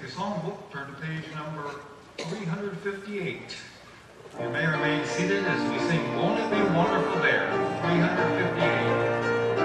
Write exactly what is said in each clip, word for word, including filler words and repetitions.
your songbook, turn to page number three hundred fifty-eight. You may remain seated as we sing Won't It Be Wonderful There, three hundred fifty-eight.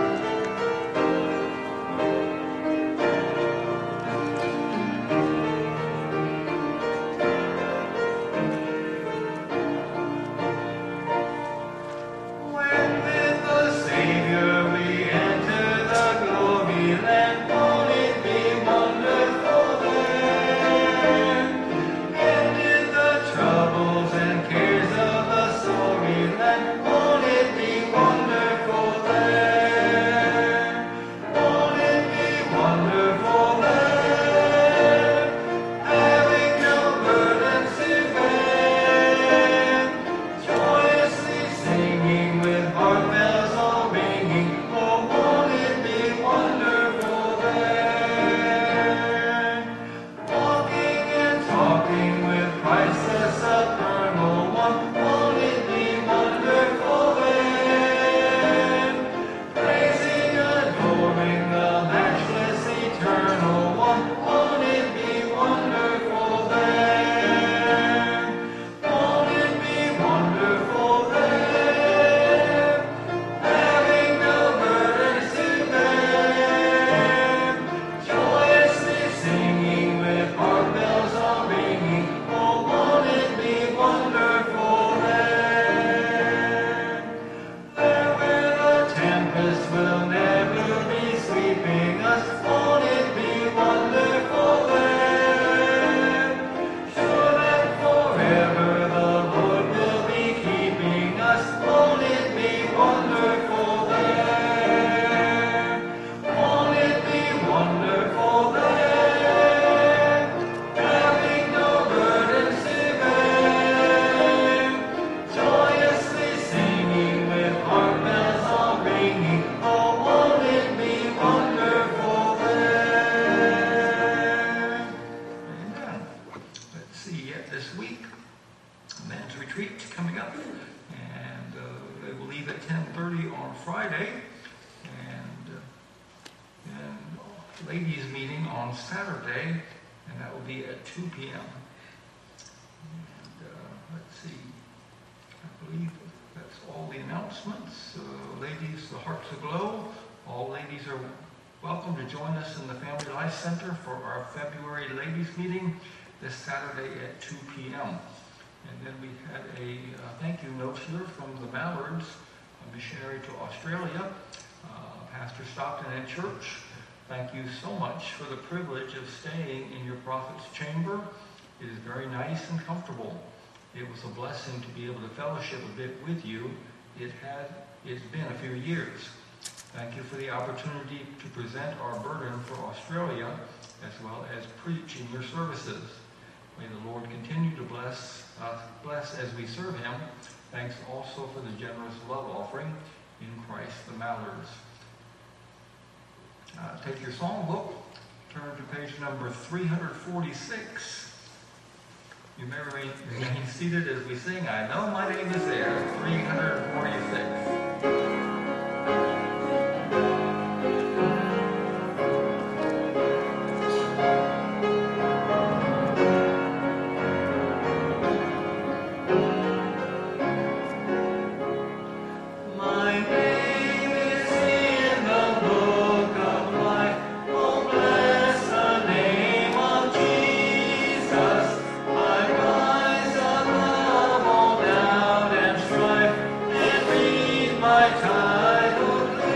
Center for our February Ladies Meeting this Saturday at two p m And then we had a uh, thank you note here from the Mallards, a missionary to Australia, uh, Pastor Stockton and Church. Thank you so much for the privilege of staying in your prophet's chamber. It is very nice and comfortable. It was a blessing to be able to fellowship a bit with you. It had, it's been a few years. Thank you for the opportunity to present our burden for Australia, as well as preach in your services. May the Lord continue to bless us, bless as we serve him. Thanks also for the generous love offering in Christ the Mallards. Uh, take your songbook, turn to page number three hundred forty-six. You may remain, remain seated as we sing I Know My Name Is There, three hundred forty-six. My title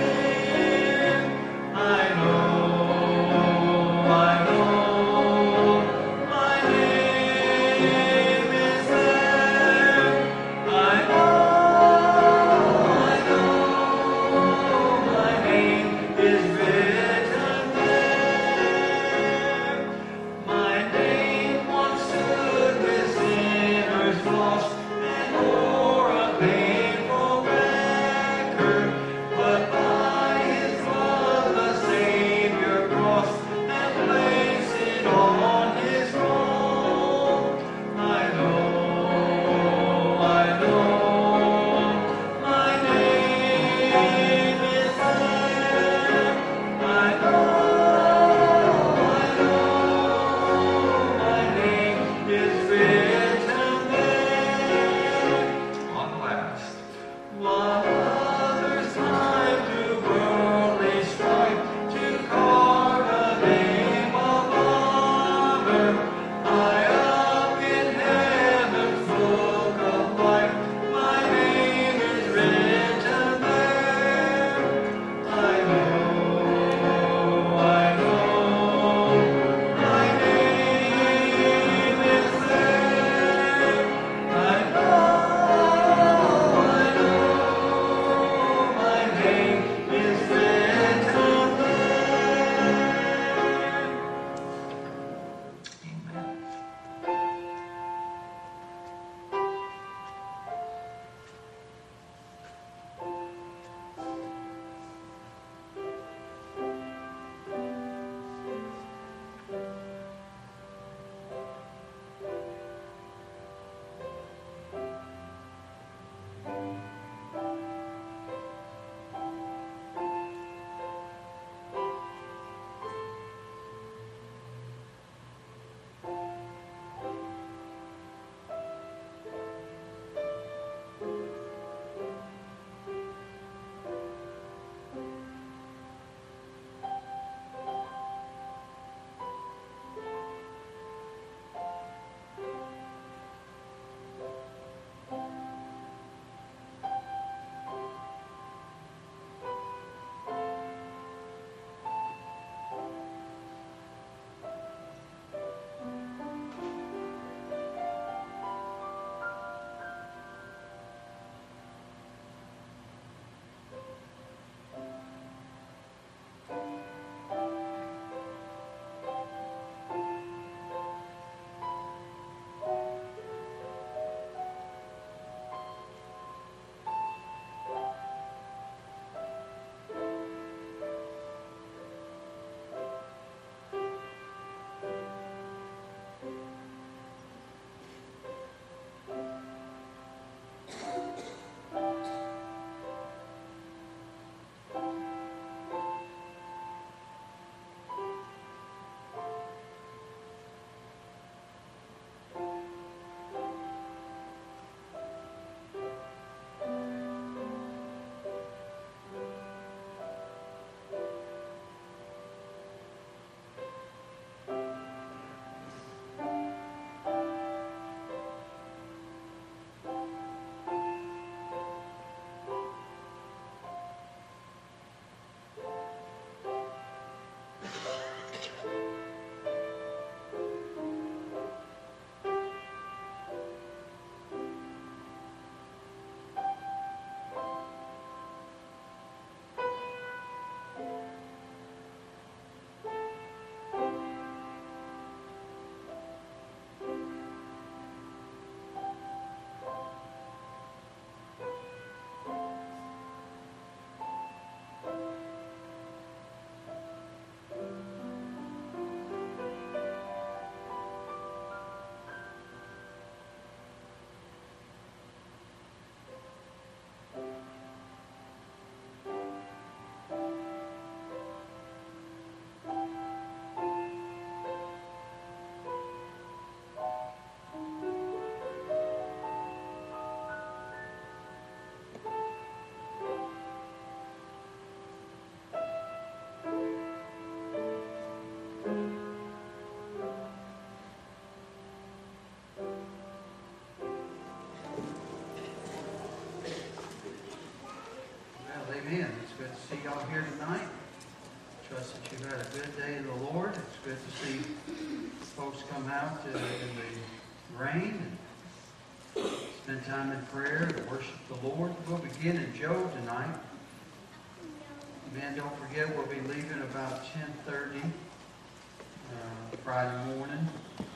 y'all here tonight. Trust that you've had a good day in the Lord. It's good to see folks come out uh, in the rain and spend time in prayer and worship the Lord. We'll begin in Job tonight. Man, don't forget we'll be leaving about ten thirty uh, Friday morning.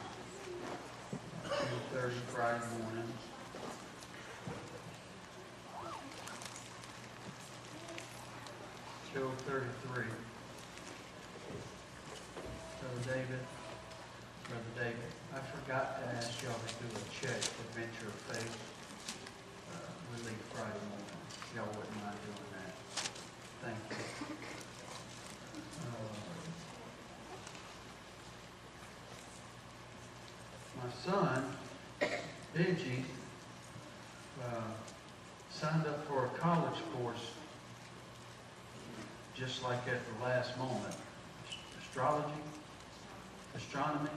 ten thirty Friday morning. Job thirty-three. Brother David, Brother David, I forgot to ask y'all to do a check for Venture of Faith. Uh, we leave Friday morning. Y'all wouldn't mind doing that. Thank you. Uh, my son, Benji, uh, signed up for a college course just like at the last moment. Astrology, astronomy,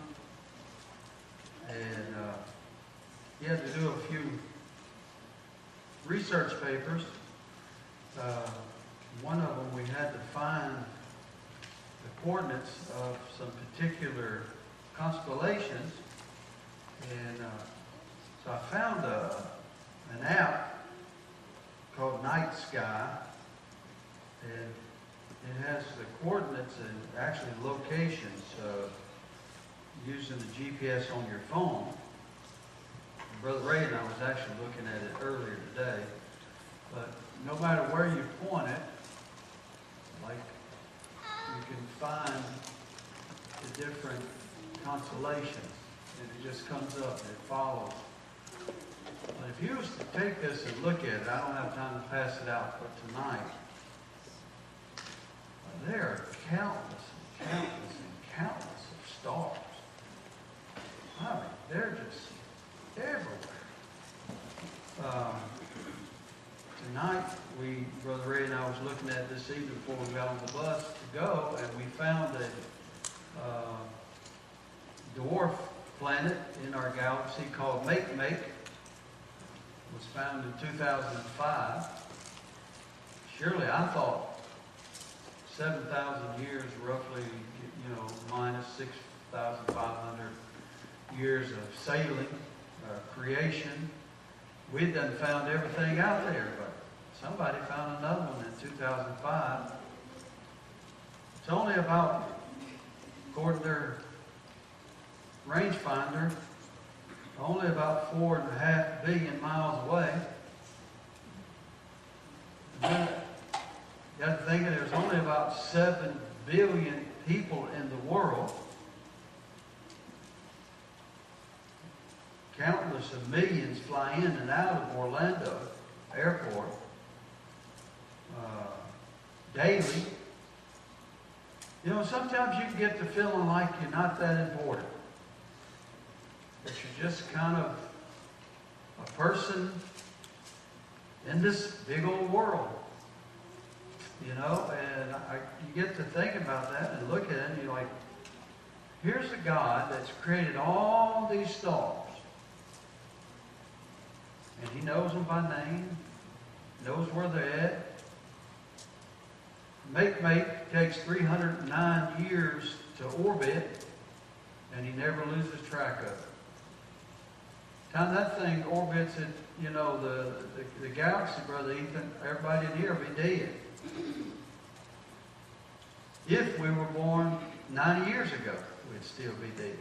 and uh, he had to do a few research papers. Uh, one of them we had to find the coordinates of some particular constellations, and uh, so I found a, an app called Night Sky, and it has the coordinates and actually locations uh, using the G P S on your phone. Brother Ray and I was actually looking at it earlier today. But no matter where you point it, like you can find the different constellations, and it just comes up and it follows. But if you was to take this and look at it, I don't have time to pass it out for tonight. There are countless and countless and countless of stars. I mean, they're just everywhere. Um, tonight, we, Brother Ray and I was looking at this evening before we got on the bus to go, and we found a uh, dwarf planet in our galaxy called Makemake. It was found in two thousand five. Surely I thought seven thousand years, roughly, you know, minus six thousand five hundred years of sailing, uh, creation. We'd done found everything out there, but somebody found another one in two thousand five. It's only about, according to their rangefinder, only about four and a half billion miles away. And then, you have to think that there's only about seven billion people in the world. Countless of millions fly in and out of Orlando Airport uh, daily. You know, sometimes you can get the feeling like you're not that important. That you're just kind of a person in this big old world. You know, and I, you get to think about that and look at it and you're like, here's a God that's created all these stars. And he knows them by name, knows where they're at. Makemake takes three hundred nine years to orbit, and he never loses track of it. Time that thing orbits it, you know, the, the, the galaxy, Brother Ethan, everybody in here will be dead. If we were born ninety years ago, we'd still be dead.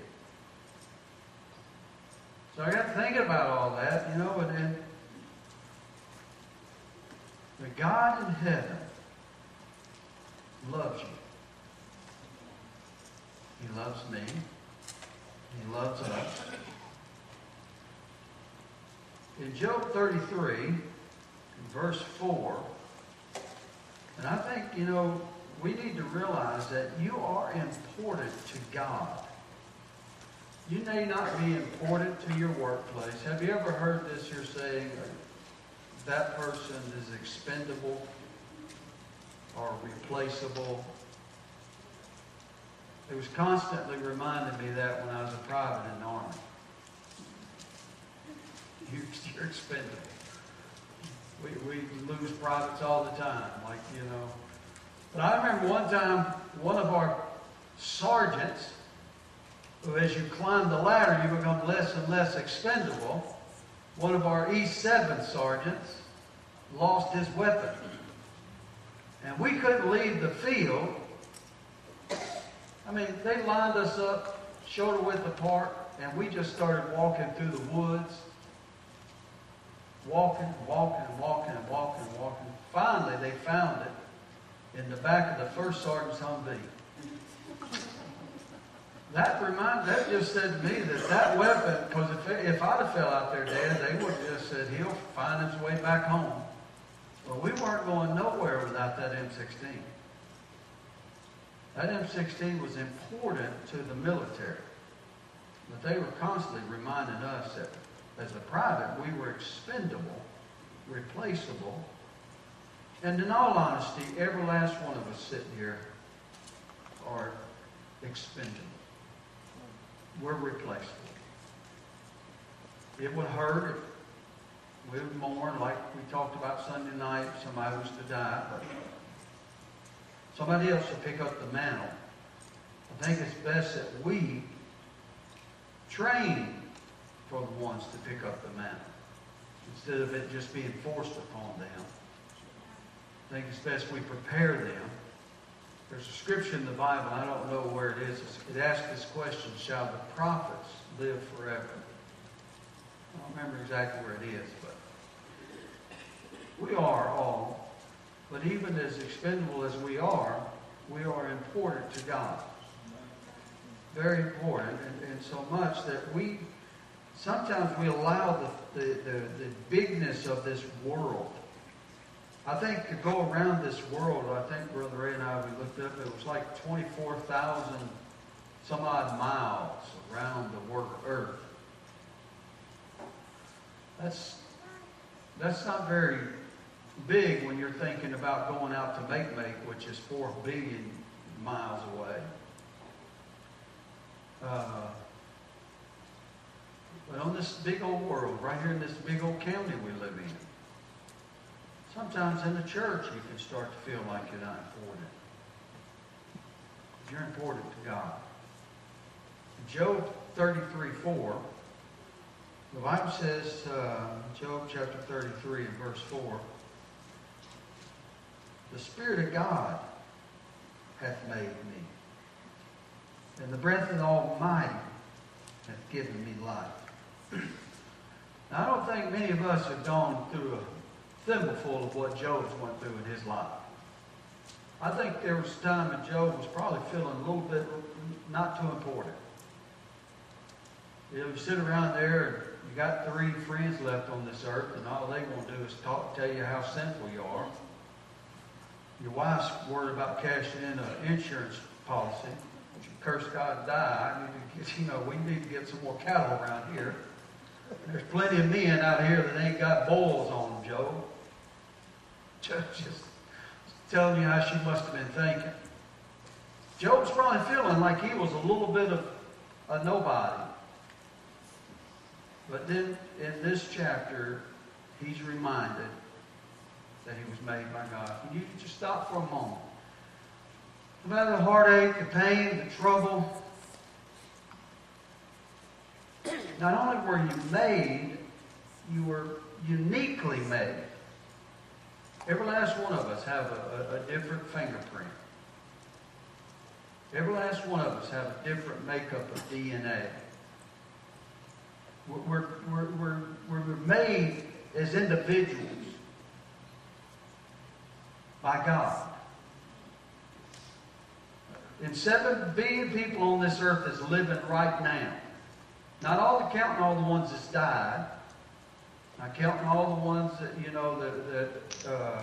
So I got thinking about all that, you know, and then the God in heaven loves you. He loves me. He loves us. In Job thirty-three, in verse four, and I think, you know, we need to realize that you are important to God. You may not be important to your workplace. Have you ever heard this here saying, that person is expendable or replaceable? It was constantly reminding me that when I was a private in the Army. You, you're expendable. We, we lose privates all the time. Like, you know, But I remember one time, one of our sergeants, who as you climb the ladder, you become less and less expendable, one of our E seven sergeants lost his weapon. And we couldn't leave the field. I mean, they lined us up shoulder width apart, and we just started walking through the woods. Walking, walking, walking, walking, walking. Finally, they found it in the back of the first sergeant's Humvee. That remind, that just said to me that that weapon, because if, if I'd have fell out there dead, they would have just said, he'll find his way back home. Well, we weren't going nowhere without that M sixteen. That M sixteen was important to the military. But they were constantly reminding us that as a private, we were expendable, replaceable. And in all honesty, every last one of us sitting here are expendable. We're replaceable. It would hurt if we would mourn, like we talked about Sunday night, if somebody was to die, but somebody else will pick up the mantle. I think it's best that we train for the ones to pick up the mantle, instead of it just being forced upon them. I think it's best we prepare them. There's a scripture in the Bible, I don't know where it is. It asks this question, shall the prophets live forever? I don't remember exactly where it is, but we are all, but even as expendable as we are, we are important to God. Very important, and, and so much that we, sometimes we allow the, the, the, the bigness of this world. I think to go around this world, I think Brother Ray and I, we looked up, it was like twenty-four thousand some odd miles around the world, earth. That's, that's not very big when you're thinking about going out to Makemake, which is four billion miles away. Uh, but on this big old world, right here in this big old county we live in, sometimes in the church you can start to feel like you're not important. You're important to God. Job thirty-three four, the Bible says, uh, Job chapter thirty-three and verse four, the Spirit of God hath made me, and the breath of the Almighty hath given me life. Now, I don't think many of us have gone through a thimbleful of what Job's went through in his life. I think there was a time when Job was probably feeling a little bit not too important. You know, you sit around there and you got three friends left on this earth, and all they want to do is talk, tell you how sinful you are. Your wife's worried about cashing in an insurance policy. You curse God and die. I need to get, you know, we need to get some more cattle around here. There's plenty of men out here that ain't got boils on them, Joe. Just, just telling you how she must have been thinking. Job's probably feeling like he was a little bit of a nobody. But then in this chapter, he's reminded that he was made by God. You need to just stop for a moment. No matter the heartache, the pain, the trouble, not only were you made, you were uniquely made. Every last one of us have a, a, a different fingerprint. Every last one of us have a different makeup of D N A. We're, we're, we're, we're made as individuals by God. And seven billion people on this earth is living right now. Not all the counting all the ones that's died. Not counting all the ones that, you know, that, that uh,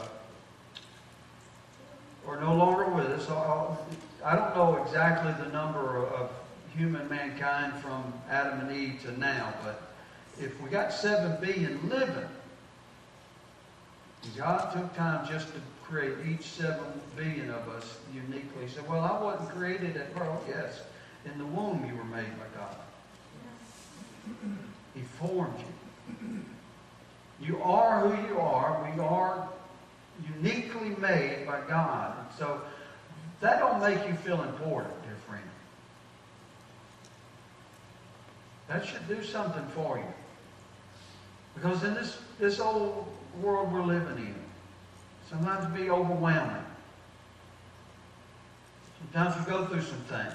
are no longer with us. I don't know exactly the number of human mankind from Adam and Eve to now, but if we got seven billion living, God took time just to create each seven billion of us uniquely. He said, well, I wasn't created at birth. Yes, in the womb you were made by God. He formed you. You are who you are. We are uniquely made by God. And so that don't make you feel important, dear friend. That should do something for you. Because in this, this old world we're living in, sometimes it can be overwhelming. Sometimes we go through some things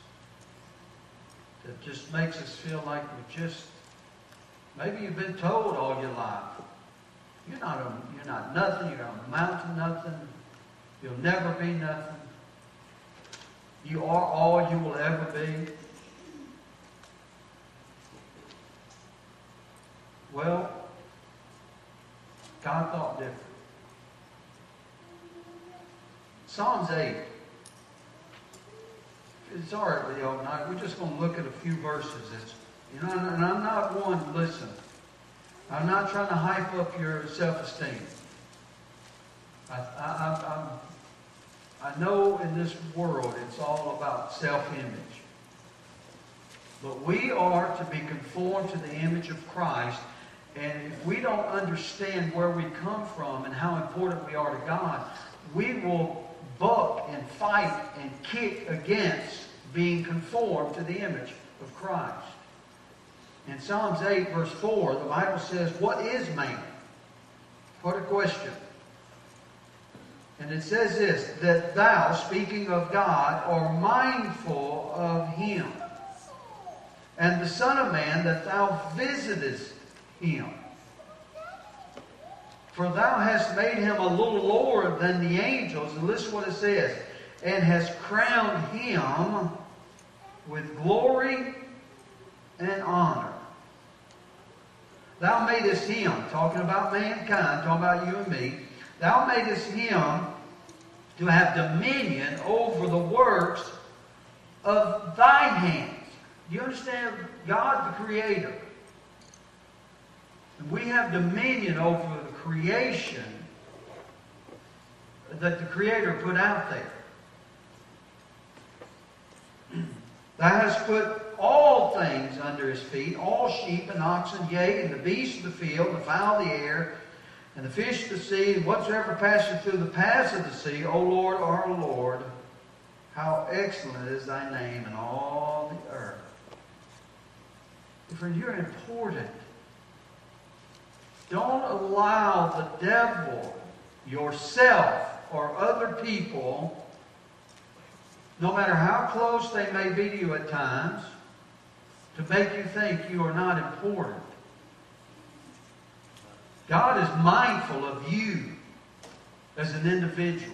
that just makes us feel like we just, maybe you've been told all your life, you're not, a, you're not nothing, you're not amount to nothing, you'll never be nothing. You are all you will ever be. Well, God thought different. Psalms eight. It's all right with you all night. We're just going to look at a few verses. It's, you know, and I'm not one, listen, I'm not trying to hype up your self-esteem. I, I, I, I know in this world it's all about self-image. But we are to be conformed to the image of Christ. And if we don't understand where we come from and how important we are to God, we will buck and fight and kick against being conformed to the image of Christ. In Psalms eight, verse four, the Bible says, what is man? What a question. And it says this, that thou, speaking of God, art mindful of him. And the Son of Man, that thou visitest him. For thou hast made him a little lower than the angels. And listen what it says. And hast crowned him with glory and honor. Thou madest him, talking about mankind, talking about you and me. Thou madest him to have dominion over the works of thy hands. Do you understand? God the Creator. We have dominion over the creation that the Creator put out there. Thou hast put all things under his feet, all sheep and oxen, yea, and the beasts of the field, the fowl of the air, and the fish of the sea, and whatsoever passeth through the paths of the sea. O Lord, our Lord, how excellent is thy name in all the earth. Friend, you're important. Don't allow the devil, yourself, or other people, no matter how close they may be to you at times, to make you think you are not important. God is mindful of you as an individual.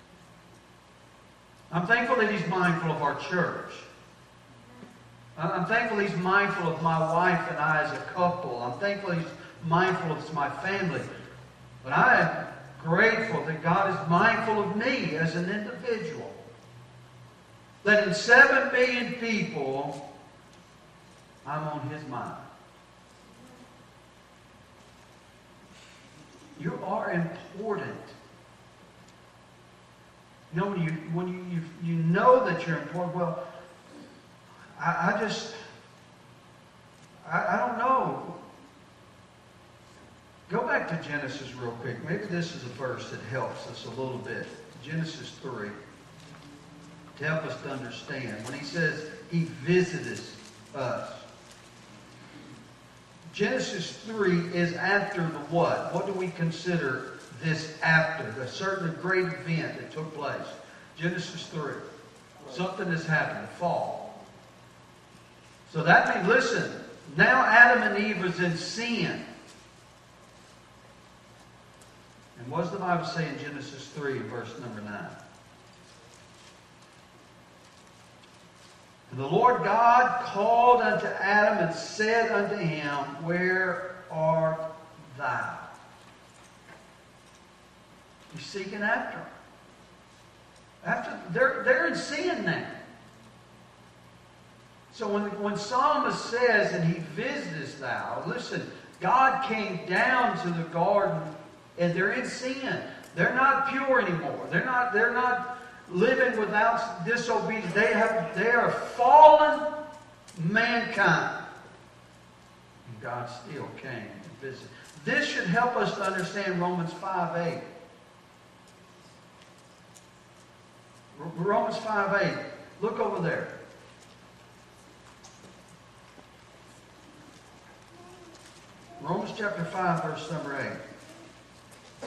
I'm thankful that He's mindful of our church. I'm thankful He's mindful of my wife and I as a couple. I'm thankful He's mindful of my family. But I am grateful that God is mindful of me as an individual. That in seven billion people, I'm on His mind. You are important. You know, when you when you you, you know that you're important, well, I, I just I, I don't know. Go back to Genesis real quick. Maybe this is a verse that helps us a little bit. Genesis three. To help us to understand. When he says He visiteth us. Genesis three is after the what? What do we consider this after? A certain great event that took place. Genesis three. Something has happened. The fall. So that means, listen, now Adam and Eve is in sin. And what does the Bible say in Genesis three, verse number nine? And the Lord God called unto Adam and said unto him, Where art thou? He's seeking after him. After they're they're in sin now. So when when Psalmist says, and He visitest thou, listen, God came down to the garden and they're in sin. They're not pure anymore. They're not, they're not living without disobedience. They have they are fallen mankind. And God still came and visited. This should help us to understand Romans five eight. Romans five eight. Look over there. Romans chapter five, verse number eight.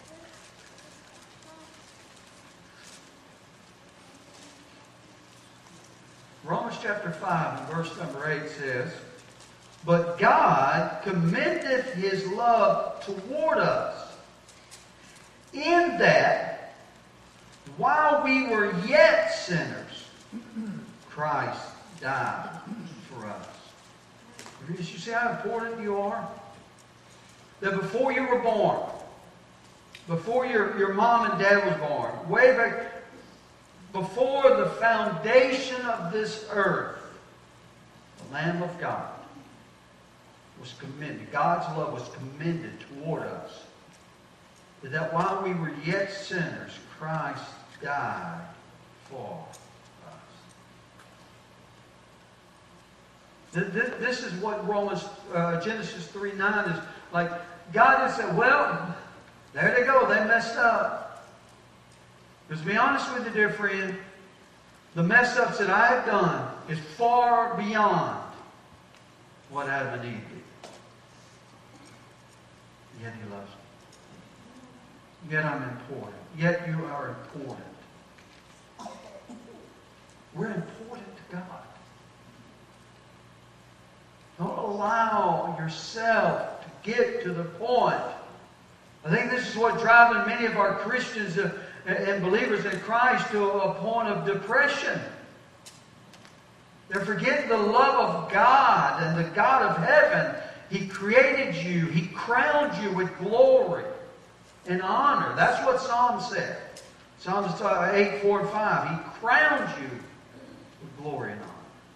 Romans chapter five and verse number eight says, "But God commendeth His love toward us, in that, while we were yet sinners, Christ died for us." You see how important you are? That before you were born, before your, your mom and dad was born, way back, before the foundation of this earth, the Lamb of God was commended. God's love was commended toward us. That while we were yet sinners, Christ died for us. This is what Romans, uh, Genesis three nine is like. God has said, well, there they go. They messed up. Because to be honest with you, dear friend, the mess ups that I have done is far beyond what Adam and Eve did. Yet He loves me. Yet I'm important. Yet you are important. We're important to God. Don't allow yourself to get to the point. I think this is what drives many of our Christians and believers in Christ to a point of depression. They're forgetting the love of God and the God of heaven. He created you. He crowned you with glory and honor. That's what Psalm said. Psalms eight, four, and five. He crowned you with glory and honor.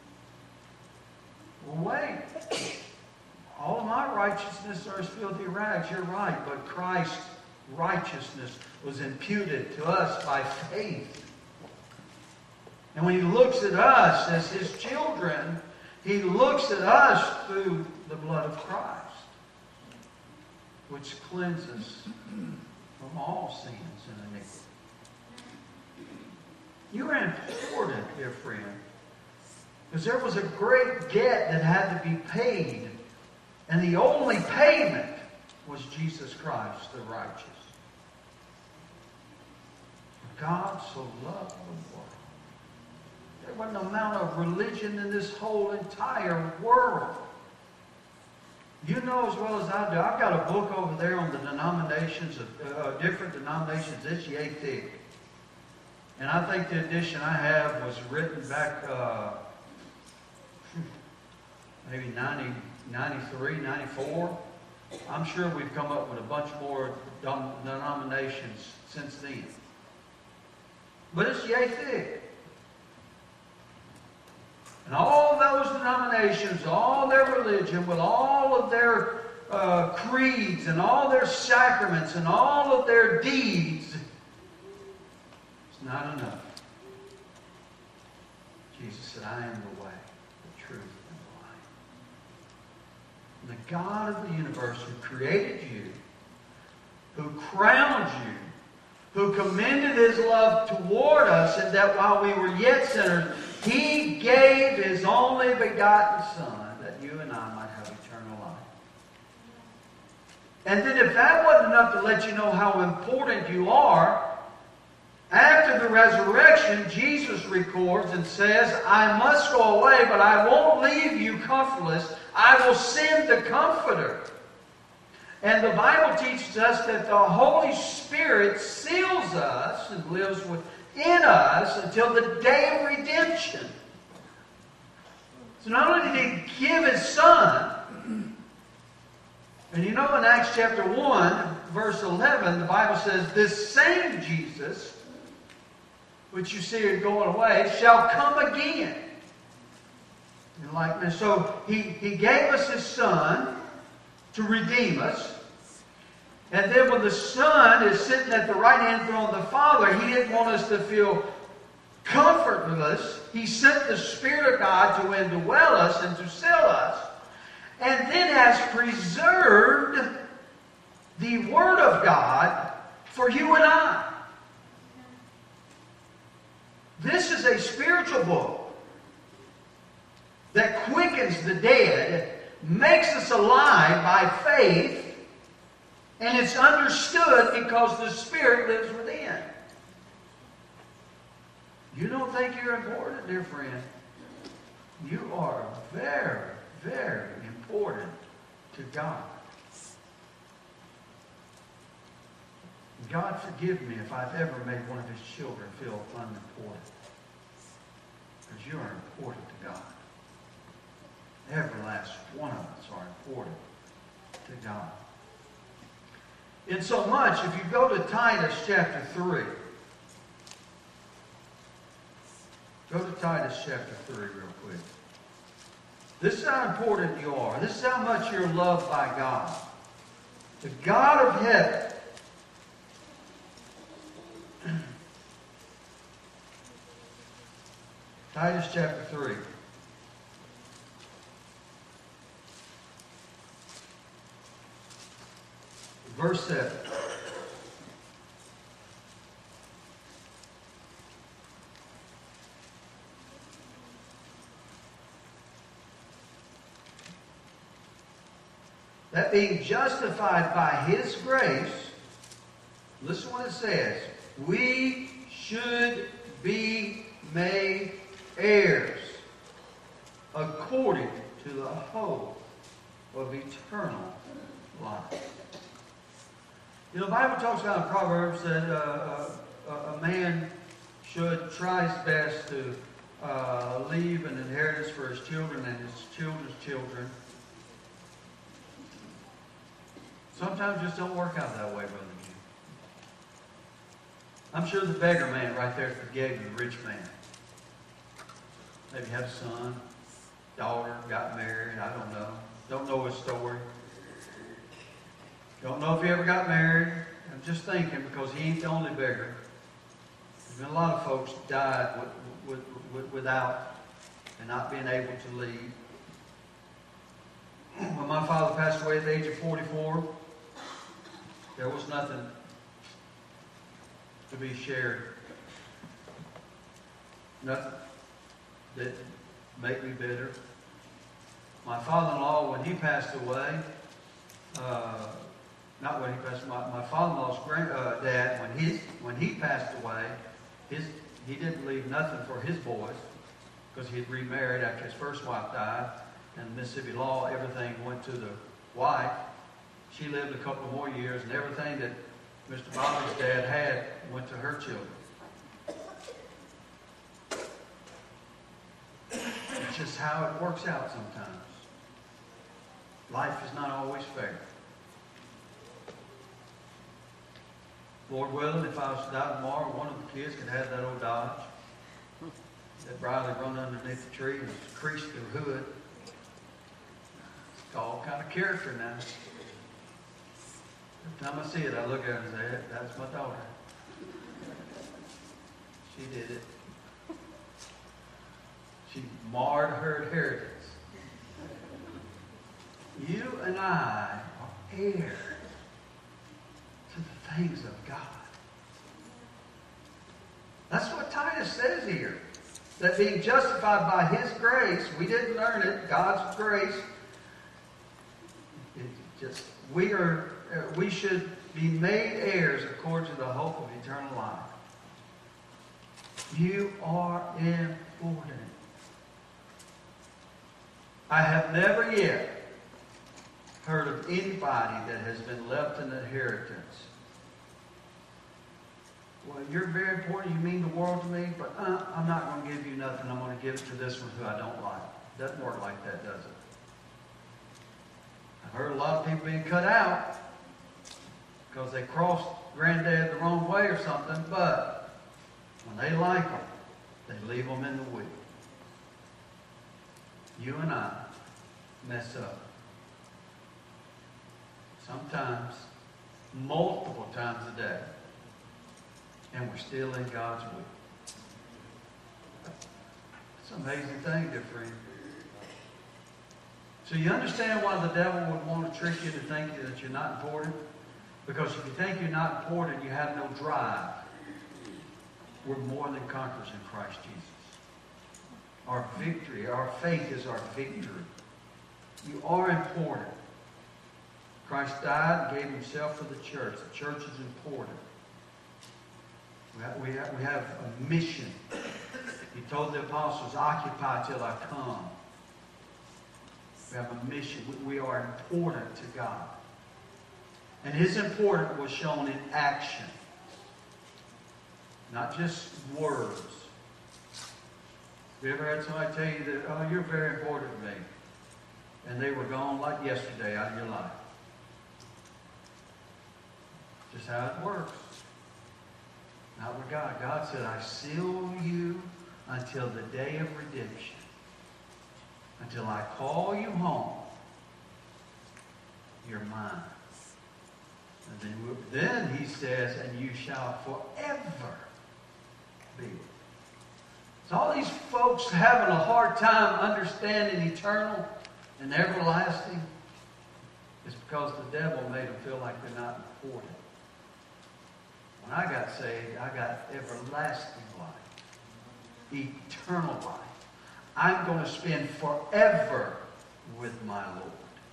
Well, wait. All of my righteousness are as filthy rags. You're right. But Christ's righteousness was imputed to us by faith. And when He looks at us as His children, He looks at us through the blood of Christ, which cleanses from all sins and iniquity. You are important, dear friend, because there was a great debt that had to be paid, and the only payment was Jesus Christ, the righteous. God so loved the world. There wasn't an amount of religion in this whole entire world. You know as well as I do. I've got a book over there on the denominations of uh, different denominations. It's yay thick. And I think the edition I have was written back uh, maybe ninety, ninety-three, ninety-four. I'm sure we've come up with a bunch more denominations since then. But it's yay thick. And all those denominations, all their religion, with all of their uh, creeds and all their sacraments and all of their deeds, it's not enough. Jesus said, I am the way, the truth, and the life. And the God of the universe who created you, who crowned you, who commended His love toward us, and that while we were yet sinners, He gave His only begotten Son, that you and I might have eternal life. And then if that wasn't enough to let you know how important you are, after the resurrection, Jesus records and says, I must go away, but I won't leave you comfortless. I will send the Comforter. And the Bible teaches us that the Holy Spirit seals us and lives within us until the day of redemption. So not only did He give His Son, and you know in Acts chapter one, verse eleven, the Bible says, this same Jesus, which you see are going away, shall come again. In likeness. So he, he gave us His Son to redeem us. And then when the Son is sitting at the right hand throne of the Father, He didn't want us to feel comfortless. He sent the Spirit of God to indwell us and to seal us. And then has preserved the Word of God for you and I. This is a spiritual book that quickens the dead, makes us alive by faith, and it's understood because the Spirit lives within. You don't think you're important, dear friend? You are very, very important to God. God forgive me if I've ever made one of His children feel unimportant. Because you are important to God. Every last one of us are important to God. In so much, if you go to Titus chapter three, go to Titus chapter three real quick. This is how important you are. This is how much you're loved by God. The God of heaven. Titus chapter three. Verse seven. That being justified by His grace, listen what it says, we should be made heirs according to the hope of eternal life. You know, the Bible talks about in Proverbs that uh, a, a man should try his best to uh, leave an inheritance for his children and his children's children. Sometimes it just don't work out that way, Brother Jim. I'm sure the beggar man right there forgave the rich man. Maybe had a son, daughter, got married, I don't know. Don't know his story. Don't know if he ever got married. I'm just thinking because he ain't the only beggar. There's been a lot of folks died with, with, with, without and not being able to leave. When my father passed away at the age of forty-four, there was nothing to be shared. Nothing that made me bitter. My father-in-law, when he passed away, uh, not when he passed, my, my father-in-law's grand, uh, dad, when he when he passed away, his he didn't leave nothing for his boys because he had remarried after his first wife died, and Mississippi law, everything went to the wife. She lived a couple more years, and everything that Mister Bobby's dad had went to her children. It's just how it works out sometimes. Life is not always fair. Lord willing, if I was to die tomorrow, one of the kids could have that old Dodge that Riley run underneath the tree and creased the hood. It's all kind of character now. Every time I see it, I look at it and say, that's my daughter. She did it. She marred her inheritance. You and I are heirs to the things of God. That's what Titus says here. That being justified by His grace, we didn't earn it, God's grace. It just we are we should be made heirs according to the hope of eternal life. You are important. I have never yet heard of anybody that has been left an inheritance. Well, you're very important. You mean the world to me, but uh, I'm not going to give you nothing. I'm going to give it to this one who I don't like. Doesn't work like that, does it? I've heard a lot of people being cut out because they crossed granddad the wrong way or something, but when they like them, they leave them in the wheel. You and I mess up. Sometimes, multiple times a day. And we're still in God's will. It's an amazing thing, dear friend. So you understand why the devil would want to trick you to think that you're not important? Because if you think you're not important, you have no drive. we're more than conquerors in Christ Jesus. Our victory, our faith is our victory. You are important. Christ died and gave himself for the church. The church is important. We have, we have, we have a mission. He told the apostles, occupy till I come. We have a mission. We, we are important to God. And his importance was shown in action. Not just words. Have you ever had somebody tell you that, oh, you're very important to me, and they were gone like yesterday out of your life? Just how it works. Not with God. God said, I seal you until the day of redemption. Until I call you home. You're mine. And then, then he says, and you shall forever be. So all these folks having a hard time understanding eternal and everlasting is because the devil made them feel like they're not important. When I got saved, I got everlasting life, eternal life. I'm going to spend forever with my Lord.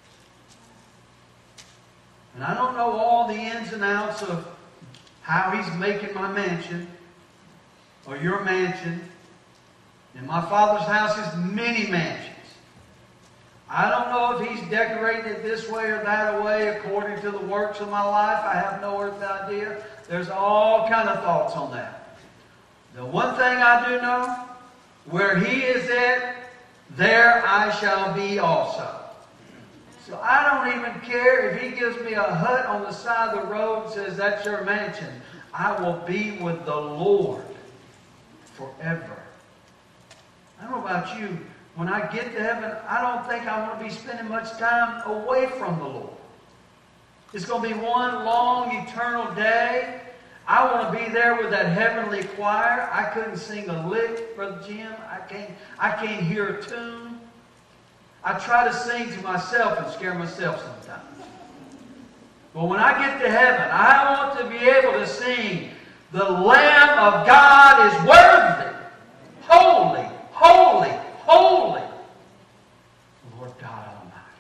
And I don't know all the ins and outs of how he's making my mansion or your mansion. In my Father's house is many mansions. I don't know if he's decorating it this way or that way according to the works of my life. I have no earthly idea. There's all kind of thoughts on that. The one thing I do know, where he is at, there I shall be also. So I don't even care if he gives me a hut on the side of the road and says, that's your mansion. I will be with the Lord forever. I don't know about you. When I get to heaven, I don't think I want to be spending much time away from the Lord. It's going to be one long, eternal day. I want to be there with that heavenly choir. I couldn't sing a lick, Brother Jim. I can't, I can't hear a tune. I try to sing to myself and scare myself sometimes. But when I get to heaven, I want to be able to sing, the Lamb of God is worthy, holy, holy, holy, Lord God Almighty.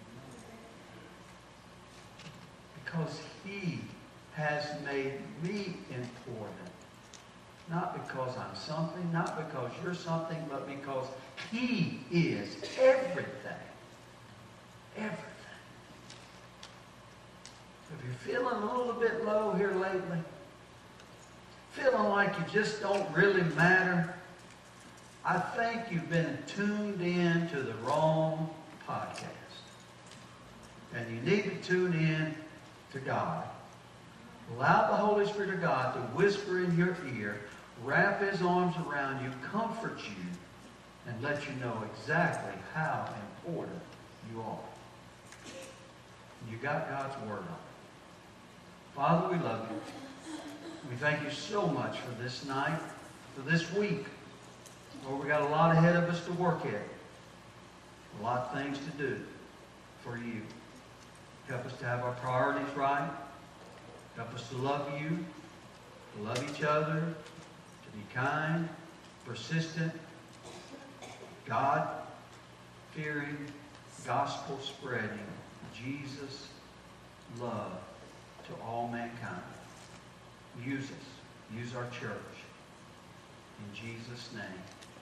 Because he has made me important. Not because I'm something, not because you're something, but because he is everything. Everything. If you're feeling a little bit low here lately, feeling like you just don't really matter, I think you've been tuned in to the wrong podcast. And you need to tune in to God. Allow the Holy Spirit of God to whisper in your ear, wrap his arms around you, comfort you, and let you know exactly how important you are. You got God's word on it. Father, we love you. We thank you so much for this night, for this week. Lord, we got a lot ahead of us to work at. A lot of things to do for you. Help us to have our priorities right. Help us to love you, to love each other, to be kind, persistent, God-fearing, gospel-spreading, Jesus love to all mankind. Use us. Use our church. In Jesus' name.